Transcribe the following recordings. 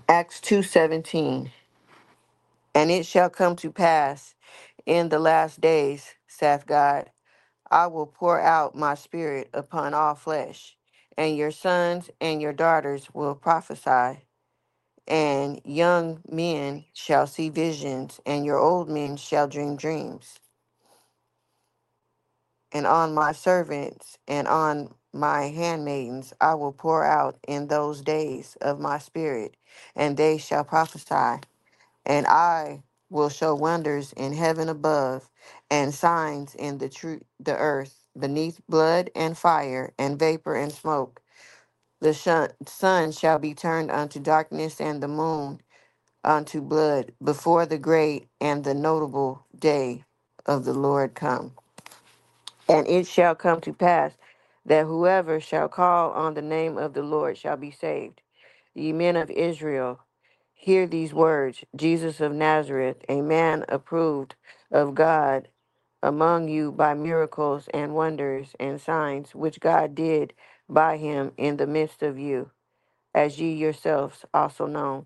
Acts 2:17. And it shall come to pass in the last days, saith God, I will pour out my spirit upon all flesh, and your sons and your daughters will prophesy, and young men shall see visions, and your old men shall dream dreams. And on my servants and on my handmaidens I will pour out in those days of my spirit, and they shall prophesy. And I will show wonders in heaven above, and signs in the earth beneath, blood and fire and vapor and smoke. The sun shall be turned unto darkness, and the moon unto blood, before the great and the notable day of the Lord come. And it shall come to pass that whoever shall call on the name of the Lord shall be saved. Ye men of Israel, hear these words: Jesus of Nazareth, a man approved of God among you by miracles and wonders and signs, which God did by him in the midst of you, as ye yourselves also know.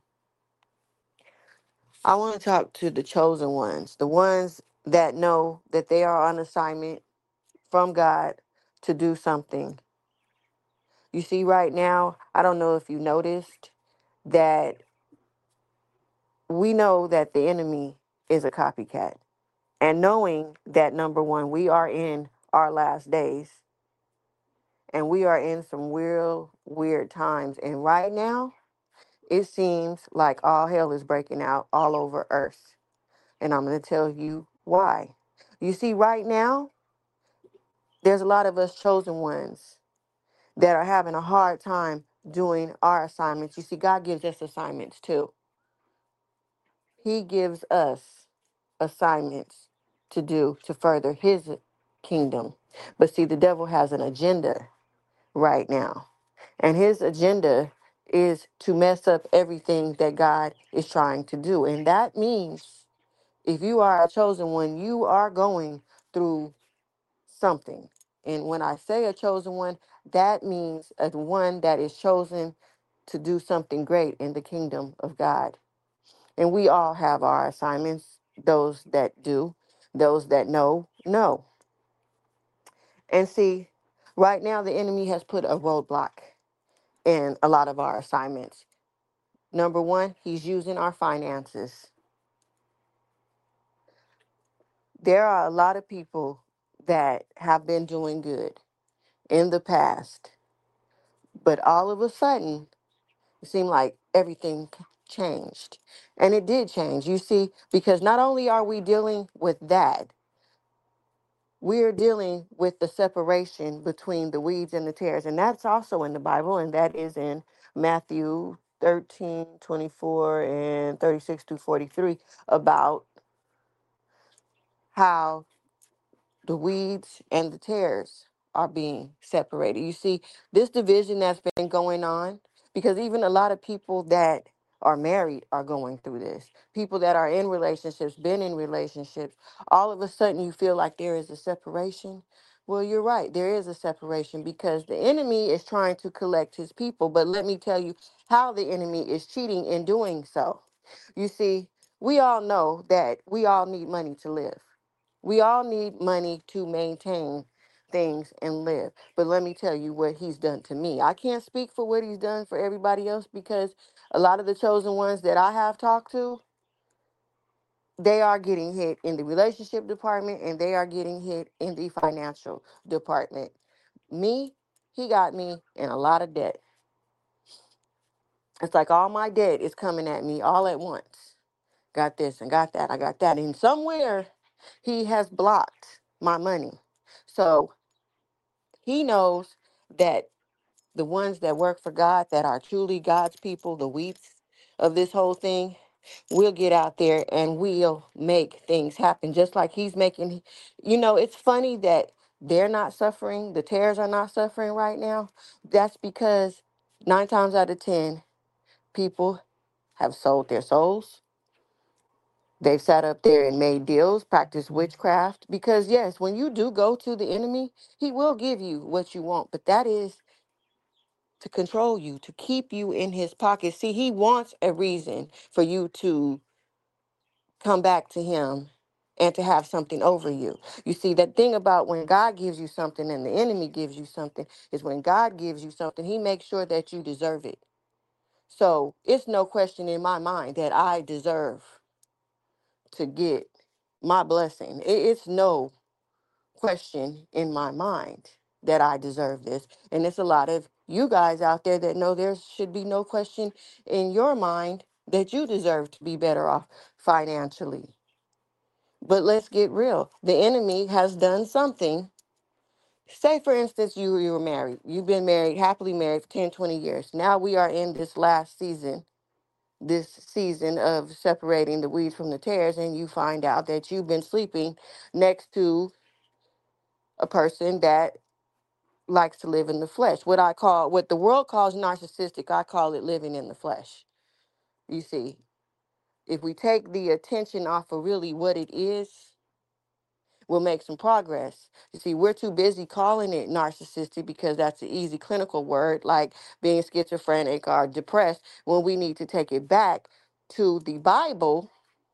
I want to talk to the chosen ones, the ones that know that they are on assignment from God to do something. You see, right now, I don't know if you noticed that we know that the enemy is a copycat. And knowing that, number one, we are in our last days and we are in some real weird times. And right now, it seems like all hell is breaking out all over earth. And I'm going to tell you why. You see, right now, there's a lot of us chosen ones that are having a hard time doing our assignments. You see, God gives us assignments too. He gives us assignments to do to further his kingdom. But see, the devil has an agenda right now. And his agenda is to mess up everything that God is trying to do. And that means if you are a chosen one, you are going through something. And when I say a chosen one, that means a one that is chosen to do something great in the kingdom of God. And we all have our assignments, those that do, those that know. And see, right now the enemy has put a roadblock in a lot of our assignments. Number one, he's using our finances. There are a lot of people that have been doing good in the past, but all of a sudden, it seemed like everything changed. And it did change, you see, because not only are we dealing with that, we're dealing with the separation between the weeds and the tares. And that's also in the Bible, and that is in Matthew 13:24 and 36 to 43, about how the weeds and the tares are being separated. You see, this division that's been going on, because even a lot of people that are married are going through this. People that are in relationships, been in relationships, all of a sudden you feel like there is a separation. Well, you're right. There is a separation because the enemy is trying to collect his people. But let me tell you how the enemy is cheating in doing so. You see, we all know that we all need money to live. We all need money to maintain things and live. But let me tell you what he's done to me. I can't speak for what he's done for everybody else because a lot of the chosen ones that I have talked to, they are getting hit in the relationship department and they are getting hit in the financial department. Me, he got me in a lot of debt. It's like all my debt is coming at me all at once. Got this and got that. I got that. And somewhere he has blocked my money. So he knows that the ones that work for God, that are truly God's people, the weeds of this whole thing, we'll get out there and we'll make things happen just like he's making. It's funny that they're not suffering, the tares are not suffering right now. That's because 9 times out of 10, people have sold their souls. They've sat up there and made deals, practiced witchcraft. Because, yes, when you do go to the enemy, he will give you what you want. But that is to control you, to keep you in his pocket. See, he wants a reason for you to come back to him and to have something over you. You see, that thing about when God gives you something and the enemy gives you something is when God gives you something, he makes sure that you deserve it. So it's no question in my mind that I deserve to get my blessing. It's no question in my mind that I deserve this. And it's a lot of you guys out there that know there should be no question in your mind that you deserve to be better off financially. But let's get real. The enemy has done something. Say, for instance, you were married. You've been married, happily married for 10, 20 years. Now we are in this last season, this season of separating the weeds from the tares, and you find out that you've been sleeping next to a person that likes to live in the flesh. What the world calls narcissistic, I call it living in the flesh. You see, if we take the attention off of really what it is, we'll make some progress. You see, we're too busy calling it narcissistic because that's an easy clinical word, like being schizophrenic or depressed, when we need to take it back to the Bible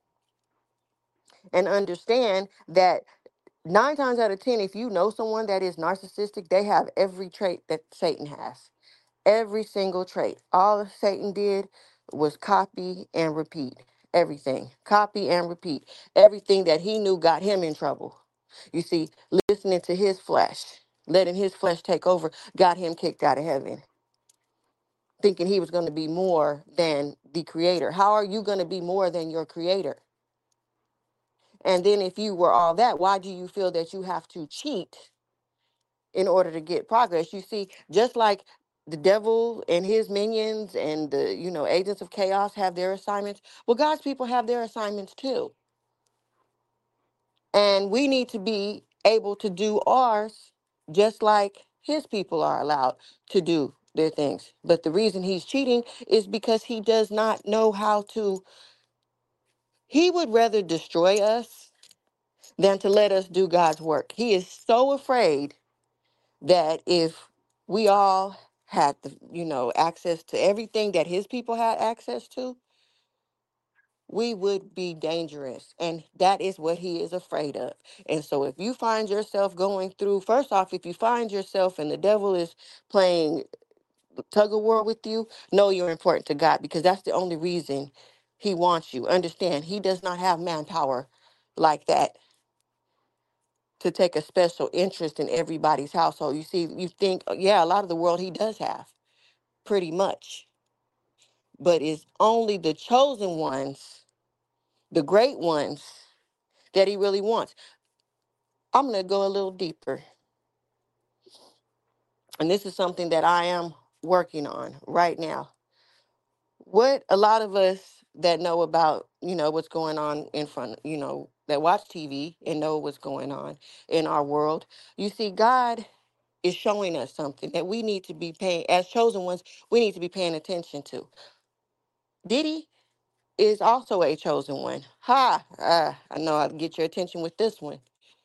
and understand that 9 times out of 10, if you know someone that is narcissistic, they have every trait that Satan has. Every single trait. All Satan did was copy and repeat everything. Copy and repeat. Everything that he knew got him in trouble. You see, listening to his flesh, letting his flesh take over, got him kicked out of heaven, thinking he was going to be more than the creator. How are you going to be more than your creator? And then if you were all that, why do you feel that you have to cheat in order to get progress? You see, just like the devil and his minions and the, agents of chaos have their assignments, well, God's people have their assignments too. And we need to be able to do ours just like his people are allowed to do their things. But the reason he's cheating is because he does not know how to, he would rather destroy us than to let us do God's work. He is so afraid that if we all had the, access to everything that his people had access to, we would be dangerous. And that is what he is afraid of. And so if you find yourself going through, first off, if you find yourself and the devil is playing tug of war with you, know you're important to God, because that's the only reason he wants you. Understand, he does not have manpower like that to take a special interest in everybody's household. You see, you think, yeah, a lot of the world he does have, pretty much. But it's only the chosen ones, the great ones, that he really wants. I'm going to go a little deeper. And this is something that I am working on right now. What a lot of us that know about, what's going on in front, that watch TV and know what's going on in our world, you see, God is showing us something that we need to be paying, as chosen ones, we need to be paying attention to. Diddy is also a chosen one. Ha! I know I'll get your attention with this one.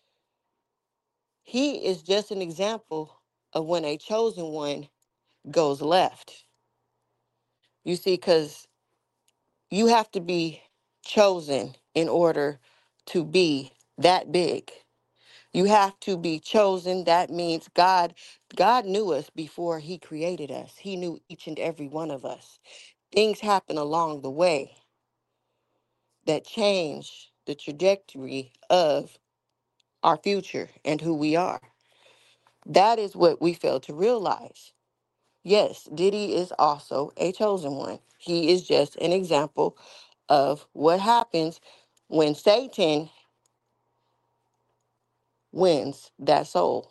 He is just an example of when a chosen one goes left. You see, because you have to be chosen in order to be that big. You have to be chosen. That means God knew us before he created us. He knew each and every one of us. Things happen along the way that change the trajectory of our future and who we are. That is what we fail to realize. Yes, Diddy is also a chosen one. He is just an example of what happens when Satan wins that soul.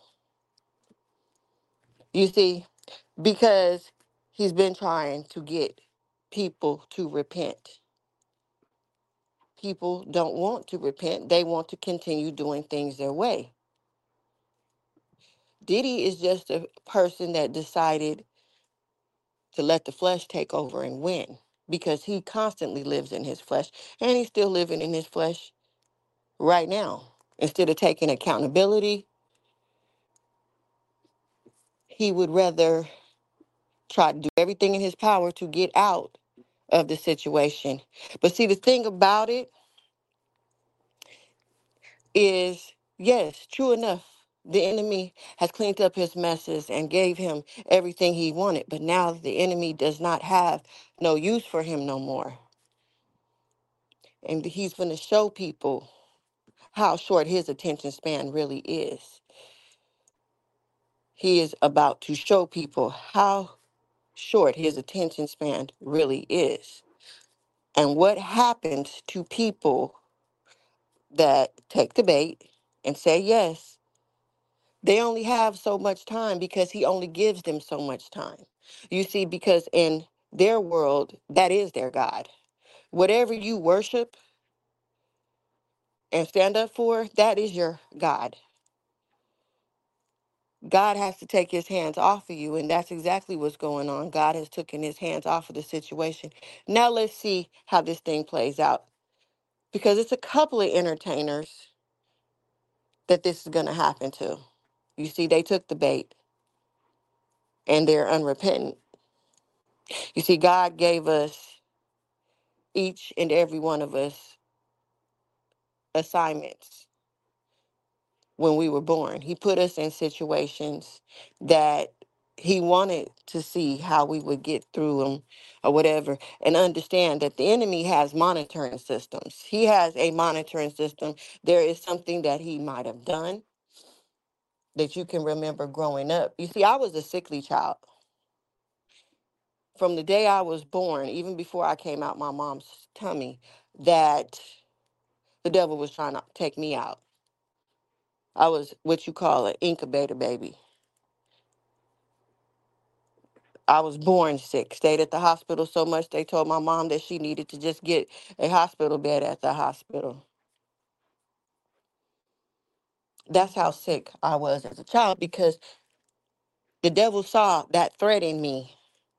You see, because he's been trying to get people to repent. People don't want to repent, they want to continue doing things their way. Diddy is just a person that decided to let the flesh take over and win, because he constantly lives in his flesh, and he's still living in his flesh right now. Instead of taking accountability, he would rather try to do everything in his power to get out of the situation. But see, the thing about it is, yes, true enough, the enemy has cleaned up his messes and gave him everything he wanted. But now the enemy does not have no use for him no more. And he's going to show people how short his attention span really is. He is about to show people how short his attention span really is. And what happens to people that take the bait and say yes, they only have so much time because he only gives them so much time. You see, because in their world, that is their God. Whatever you worship and stand up for, that is your God. God has to take his hands off of you, and that's exactly what's going on. God has taken his hands off of the situation. Now let's see how this thing plays out. Because it's a couple of entertainers that this is going to happen to. You see, they took the bait and they're unrepentant. You see, God gave us, each and every one of us, assignments when we were born. He put us in situations that he wanted to see how we would get through them or whatever, and understand that the enemy has monitoring systems. He has a monitoring system. There is something that he might have done that you can remember growing up. You see, I was a sickly child. From the day I was born, even before I came out my mom's tummy, that the devil was trying to take me out. I was what you call an incubator baby. I was born sick, stayed at the hospital so much they told my mom that she needed to just get a hospital bed at the hospital. That's how sick I was as a child because the devil saw that threat in me,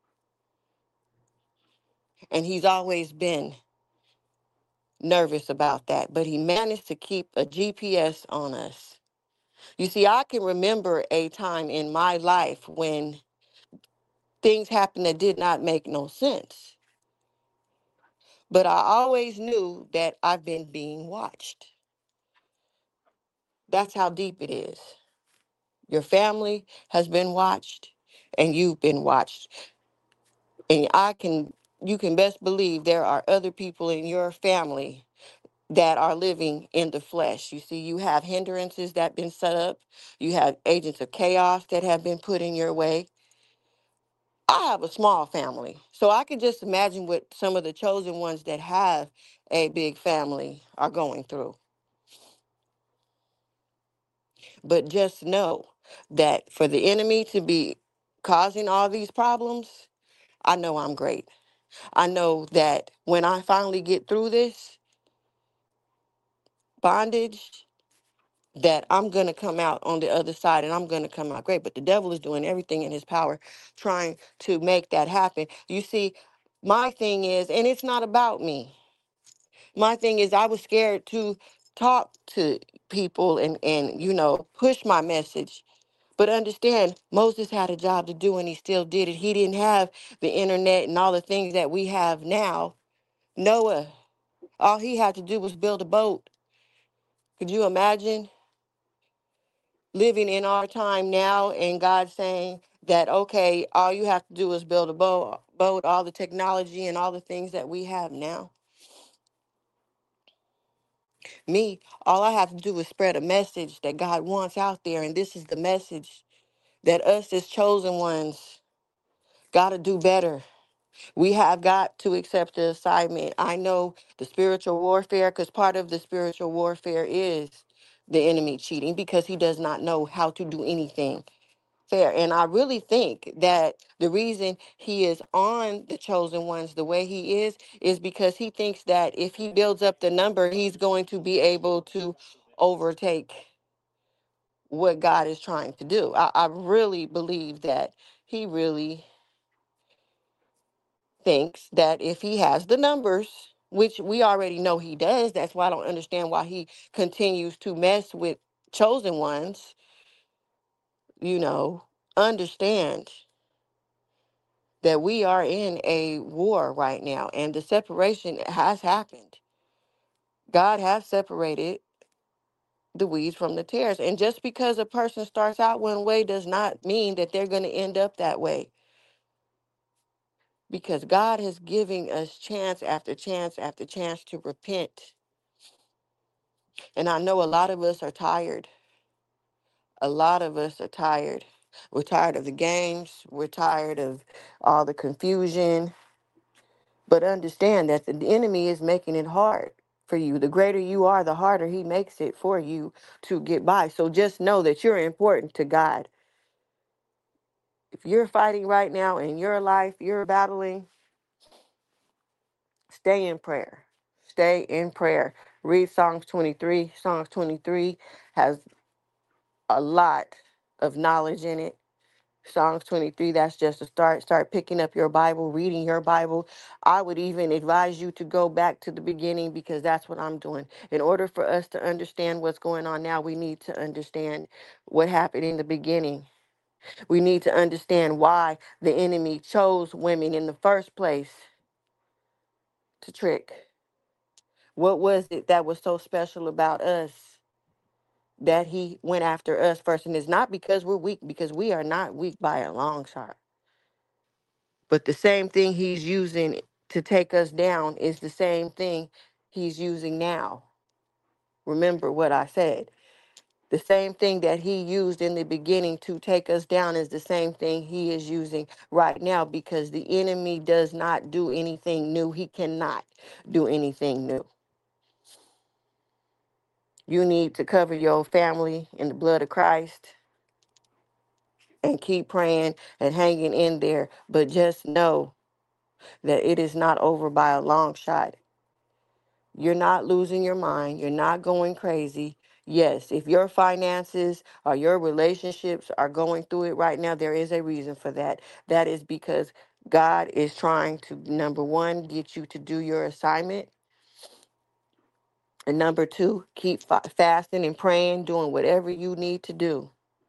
and he's always been nervous about that, but he managed to keep a GPS on us. You see, I can remember a time in my life when things happened that did not make no sense. But I always knew that I've been being watched. That's how deep it is. Your family has been watched and you've been watched. And you can best believe there are other people in your family that are living in the flesh. You see, you have hindrances that have been set up. You have agents of chaos that have been put in your way. I have a small family, so I can just imagine what some of the chosen ones that have a big family are going through. But just know that for the enemy to be causing all these problems, I know I'm great. I know that when I finally get through this bondage, that I'm going to come out on the other side and I'm going to come out great. But the devil is doing everything in his power trying to make that happen. You see, my thing is, and it's not about me. My thing is, I was scared to talk to people and push my message. But understand, Moses had a job to do and he still did it. He didn't have the internet and all the things that we have now. Noah, all he had to do was build a boat. Could you imagine living in our time now and God saying that, okay, all you have to do is build a boat, all the technology and all the things that we have now? Me, all I have to do is spread a message that God wants out there. And this is the message that us as chosen ones got to do better. We have got to accept the assignment. I know the spiritual warfare, because part of the spiritual warfare is the enemy cheating because he does not know how to do anything fair. And I really think that the reason he is on the chosen ones the way he is because he thinks that if he builds up the number, he's going to be able to overtake what God is trying to do. I really believe that he really thinks that if he has the numbers, which we already know he does, that's why I don't understand why he continues to mess with chosen ones, you know, understand that we are in a war right now, and the separation has happened. God has separated the weeds from the tares. And just because a person starts out one way does not mean that they're going to end up that way. Because God is giving us chance after chance after chance to repent. And I know a lot of us are tired. A lot of us are tired. We're tired of the games. We're tired of all the confusion. But understand that the enemy is making it hard for you. The greater you are, the harder he makes it for you to get by. So just know that you're important to God. If you're fighting right now in your life, you're battling, stay in prayer. Stay in prayer. Read Psalms 23. Psalms 23 has a lot of knowledge in it. Psalms 23, that's just a start. Start picking up your Bible, reading your Bible. I would even advise you to go back to the beginning, because that's what I'm doing. In order for us to understand what's going on now, we need to understand what happened in the beginning. We need to understand why the enemy chose women in the first place to trick. What was it that was so special about us that he went after us first? And it's not because we're weak, because we are not weak by a long shot. But the same thing he's using to take us down is the same thing he's using now. Remember what I said. The same thing that he used in the beginning to take us down is the same thing he is using right now, because the enemy does not do anything new. He cannot do anything new. You need to cover your family in the blood of Christ and keep praying and hanging in there. But just know that it is not over by a long shot. You're not losing your mind. You're not going crazy. Yes, if your finances or your relationships are going through it right now, there is a reason for that. That is because God is trying to, number one, get you to do your assignment. And number two, keep fasting and praying, doing whatever you need to do.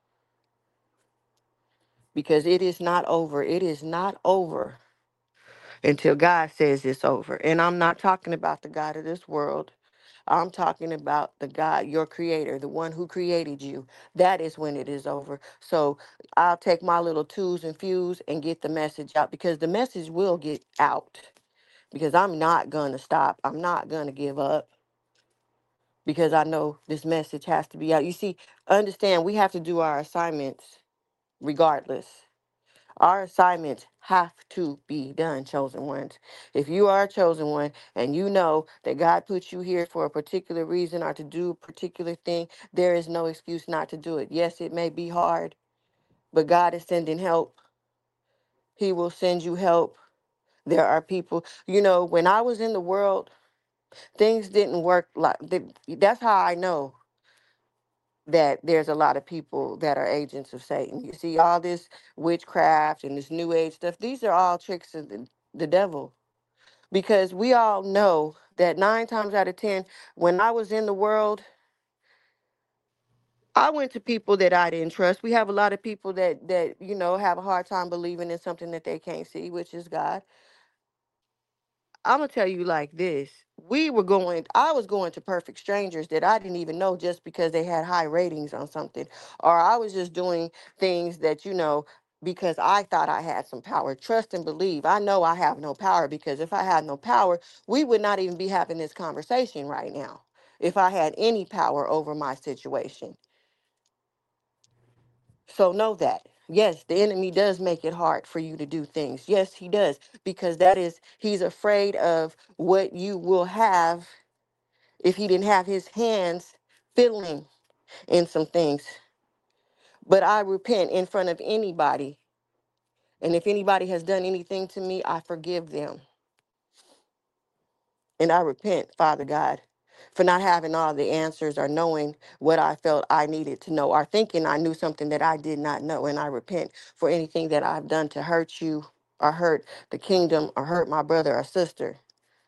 Because it is not over. It is not over until God says it's over. And I'm not talking about the God of this world. I'm talking about the God, your creator, the one who created you. That is when it is over. So I'll take my little twos and fews and get the message out, because the message will get out. Because I'm not going to stop. I'm not going to give up, because I know this message has to be out. You see, understand, we have to do our assignments regardless. Our assignments have to be done, chosen ones. If you are a chosen one and you know that God put you here for a particular reason or to do a particular thing, there is no excuse not to do it. Yes, it may be hard, but God is sending help. He will send you help. There are people, when I was in the world, things didn't work like that's how I know that there's a lot of people that are agents of Satan. You see, all this witchcraft and this new age stuff, these are all tricks of the devil. Because we all know that 9 times out of 10, when I was in the world, I went to people that I didn't trust. We have a lot of people that have a hard time believing in something that they can't see, which is God. I'm gonna tell you like this. I was going to perfect strangers that I didn't even know, just because they had high ratings on something. Or I was just doing things that because I thought I had some power. Trust and believe. I know I have no power, because if I had no power, we would not even be having this conversation right now. If I had any power over my situation. So know that. Yes, the enemy does make it hard for you to do things. Yes, he does, because he's afraid of what you will have if he didn't have his hands fiddling in some things. But I repent in front of anybody. And if anybody has done anything to me, I forgive them. And I repent, Father God, for not having all the answers or knowing what I felt I needed to know, or thinking I knew something that I did not know. And I repent for anything that I've done to hurt you or hurt the kingdom or hurt my brother or sister.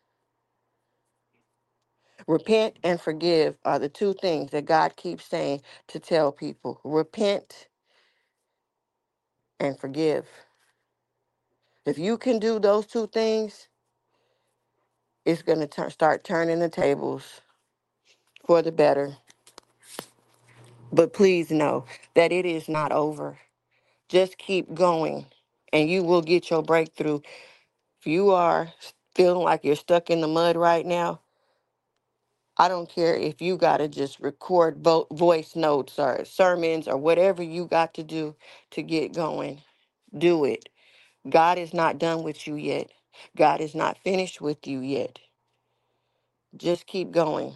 Repent and forgive are the two things that God keeps saying to tell people. Repent and forgive. If you can do those two things, it's going to start turning the tables for the better. But please know that it is not over. Just keep going and you will get your breakthrough. If you are feeling like you're stuck in the mud right now, I don't care if you got to just record voice notes or sermons or whatever you got to do to get going. Do it. God is not done with you yet. God is not finished with you yet. Just keep going.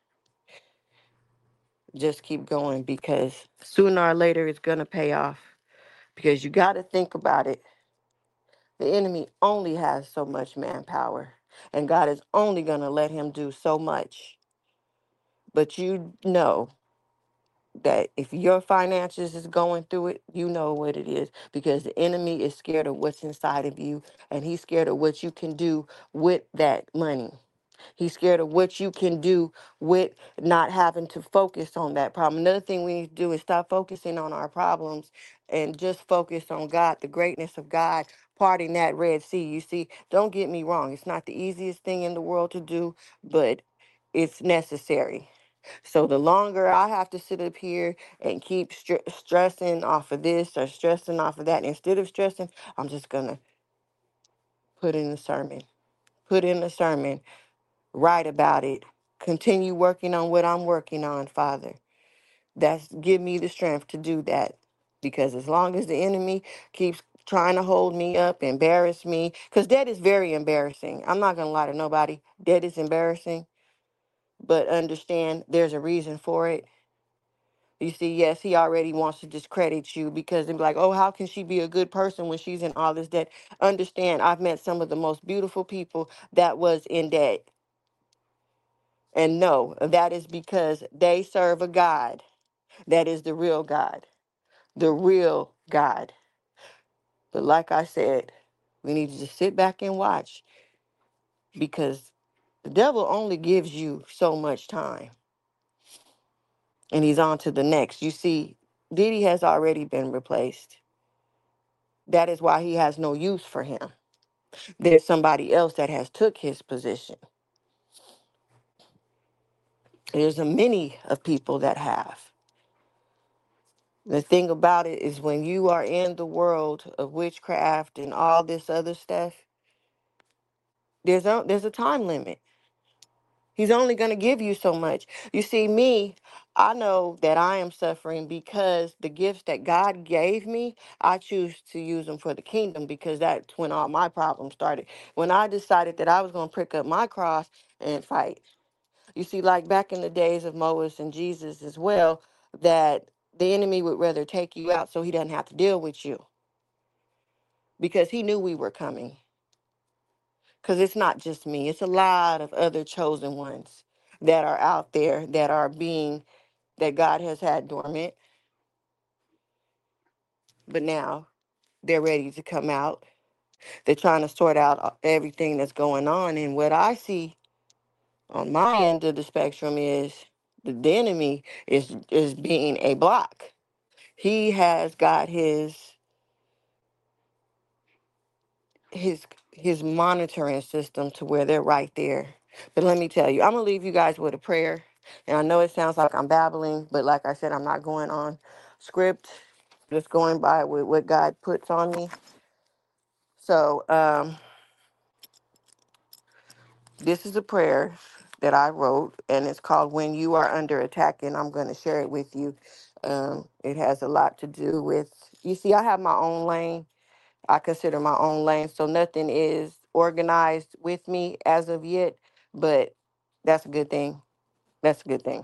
Just keep going because sooner or later it's going to pay off. Because you got to think about it. The enemy only has so much manpower, and God is only going to let him do so much. But you know that if your finances is going through it, you know what it is because the enemy is scared of what's inside of you, and he's scared of what you can do with that money. He's scared of what you can do with not having to focus on that problem. Another thing we need to do is stop focusing on our problems and just focus on God, the greatness of God, parting that Red Sea. You see, don't get me wrong. It's not the easiest thing in the world to do, but it's necessary. So the longer I have to sit up here and keep stressing off of this or stressing off of that, instead of stressing, I'm just going to put in a sermon. Put in a sermon. Write about it. Continue working on what I'm working on, Father. Give me the strength to do that. Because as long as the enemy keeps trying to hold me up, embarrass me, because that is very embarrassing. I'm not going to lie to nobody. That is embarrassing. But understand there's a reason for it. You see, yes, he already wants to discredit you because they're like, oh, how can she be a good person when she's in all this debt? Understand, I've met some of the most beautiful people that was in debt. And no, that is because they serve a God that is the real God, the real God. But like I said, we need to just sit back and watch because the devil only gives you so much time and he's on to the next. You see, Diddy has already been replaced. That is why he has no use for him. There's somebody else that has took his position. There's a many of people that have. The thing about it is when you are in the world of witchcraft and all this other stuff, there's a time limit. He's only going to give you so much. You see, me, I know that I am suffering because the gifts that God gave me, I choose to use them for the kingdom because that's when all my problems started. When I decided that I was going to pick up my cross and fight. You see, like back in the days of Moses and Jesus as well, that the enemy would rather take you out so he doesn't have to deal with you because he knew we were coming. Because it's not just me, it's a lot of other chosen ones that are out there that are being, that God has had dormant, but now they're ready to come out. They're trying to sort out everything that's going on. And what I see on my end of the spectrum is the enemy is being a block. He has got his monitoring system to where they're right there. But let me tell you, I'm gonna leave you guys with a prayer. And I know it sounds like I'm babbling, but like I said, I'm not going on script, just going by with what God puts on me. So this is a prayer that I wrote, and it's called "When You Are Under Attack," and I'm going to share it with you. It has a lot to do with, you see, I have my own lane. I consider my own lane, so nothing is organized with me as of yet, but that's a good thing. That's a good thing.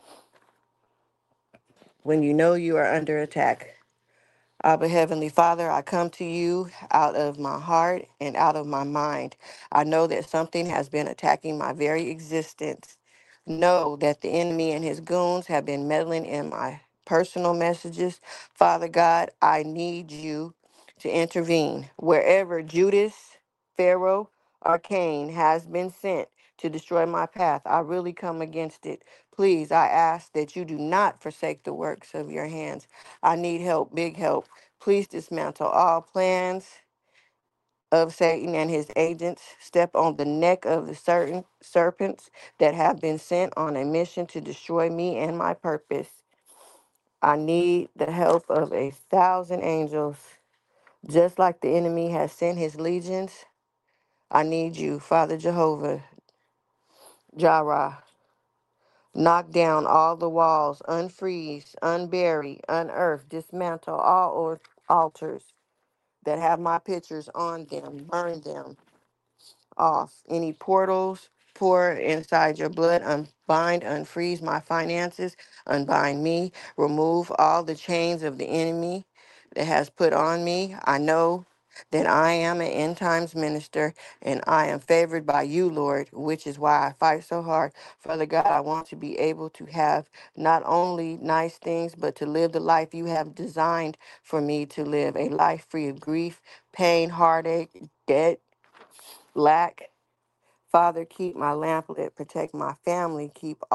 When you know you are under attack. Abba Heavenly Father, I come to you out of my heart and out of my mind. I know that something has been attacking my very existence. Know that the enemy and his goons have been meddling in my personal messages. Father God, I need you to intervene. Wherever Judas, Pharaoh, or Cain has been sent to destroy my path, I really come against it. Please, I ask that you do not forsake the works of your hands. I need help, big help. Please dismantle all plans of Satan and his agents. Step on the neck of the certain serpents that have been sent on a mission to destroy me and my purpose. I need the help of 1,000 angels. Just like the enemy has sent his legions, I need you, Father Jehovah, Jireh. Knock down all the walls, unfreeze, unbury, unearth, dismantle all altars that have my pictures on them, burn them off. Any portals, pour inside your blood, unbind, unfreeze my finances, unbind me, remove all the chains of the enemy that has put on me. I know that I am an end times minister and I am favored by you, Lord, which is why I fight so hard. Father God, I want to be able to have not only nice things, but to live the life you have designed for me to live, a life free of grief, pain, heartache, debt, lack. Father, keep my lamp lit, protect my family,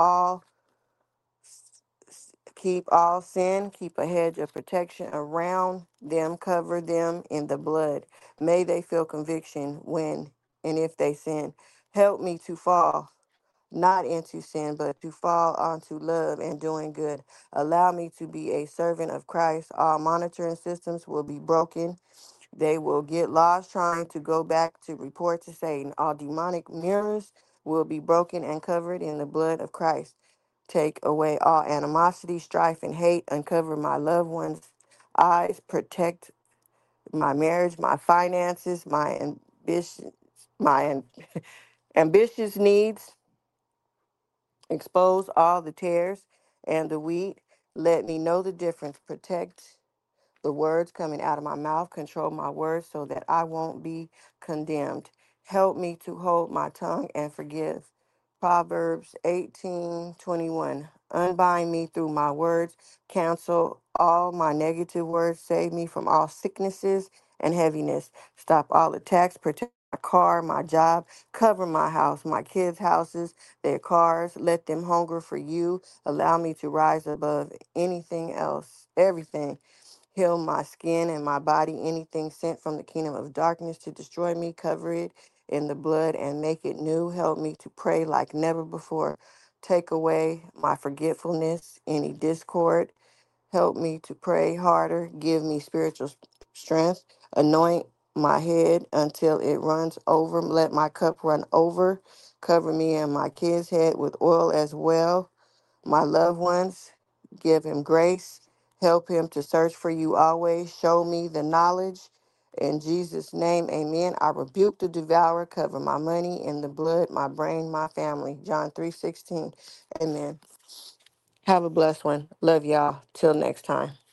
keep all sin, keep a hedge of protection around them, cover them in the blood. May they feel conviction when and if they sin. Help me to fall not into sin, but to fall onto love and doing good. Allow me to be a servant of Christ. All monitoring systems will be broken. They will get lost trying to go back to report to Satan. All demonic mirrors will be broken and covered in the blood of Christ. Take away all animosity, strife, and hate. Uncover my loved ones' eyes. Protect my marriage, my finances, my ambitious needs. Expose all the tares and the wheat. Let me know the difference. Protect the words coming out of my mouth, control my words so that I won't be condemned. Help me to hold my tongue and forgive. Proverbs 18:21. Unbind me through my words, cancel all my negative words, save me from all sicknesses and heaviness. Stop all attacks, protect my car, my job, cover my house, my kids' houses, their cars. Let them hunger for you. Allow me to rise above anything else, everything. Heal my skin and my body. Anything sent from the kingdom of darkness to destroy me, cover it in the blood and make it new. Help me to pray like never before. Take away my forgetfulness, any discord. Help me to pray harder. Give me spiritual strength. Anoint my head until it runs over. Let my cup run over. Cover me and my kids' head with oil as well. My loved ones, give him grace. Help him to search for you always. Show me the knowledge. In Jesus' name, amen. I rebuke the devourer. Cover my money in the blood, my brain, my family. John 3:16. Amen. Have a blessed one. Love y'all. Till next time.